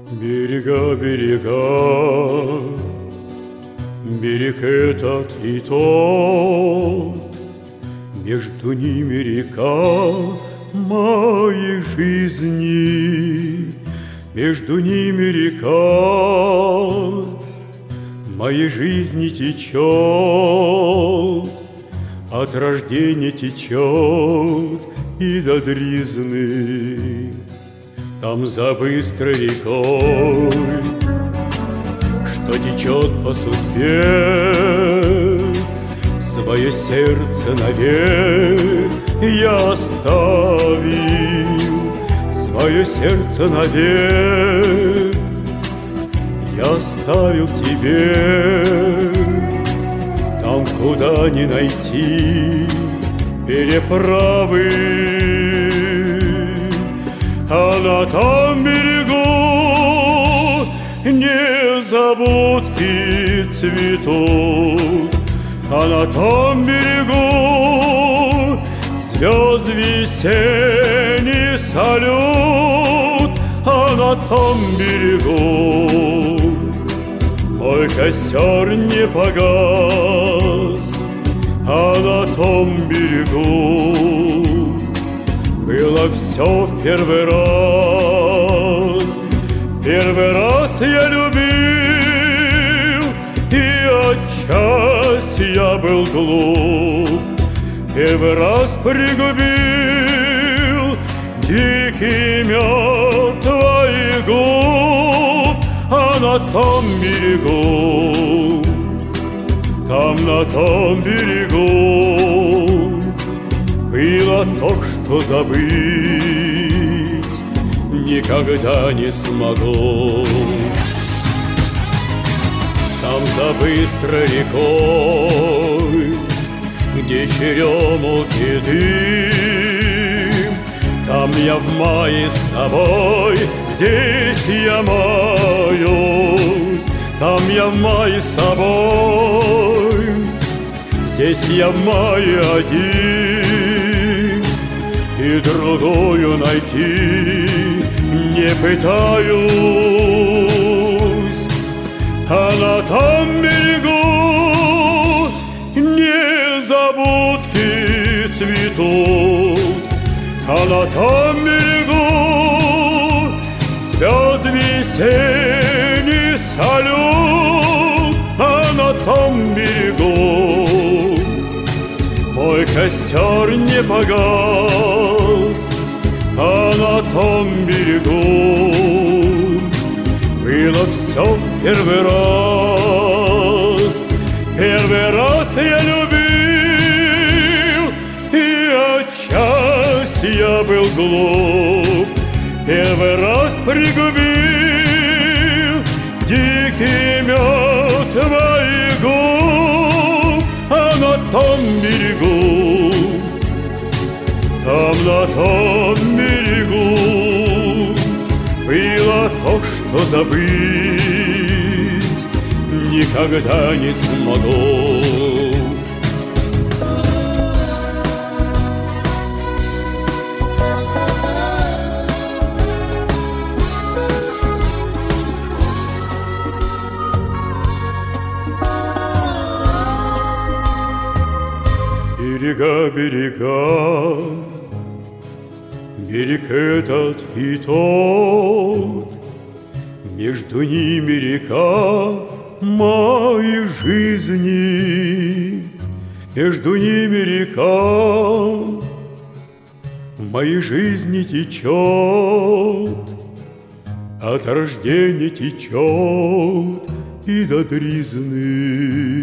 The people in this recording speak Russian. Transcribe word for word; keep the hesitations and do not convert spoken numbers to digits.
Берега, берега, берег этот и тот, между ними река моей жизни, между ними река моей жизни течет, от рождения течет и до дризны. Там за быстрой рекой, что течет по судьбе, свое сердце навек я оставил, свое сердце навек я оставил тебе. Там, куда не найти переправы, а на том берегу незабудки цветут, а на том берегу звезд весенний салют, а на том берегу мой костер не погас, а на том берегу было все в первый раз. Первый раз я любил, и отчасти я был глуп. Первый раз пригубил дикий мед твоих губ, а на том берегу, там на том берегу было то, что забыть никогда не смогу. Там за быстрой рекой, где черемухи дым, там я в мае с тобой, здесь я маю. Там я в мае с тобой, здесь я в мае один, и другую найти не пытаюсь. А на том берегу незабудки цветут, а на том берегу звезд весенний салют, а на том берегу мой костер не погас, а на том берегу было все в первый раз. Первый раз я любил, и отчасти я был глуп. Первый раз пригубил дикий мед твоих губ, а на том берегу, там на том берегу было то, что забыть никогда не смогу. Берега, берега, берег этот и тот, между ними река моей жизни, между ними река моей жизни течет, от рождения течет и до дризны.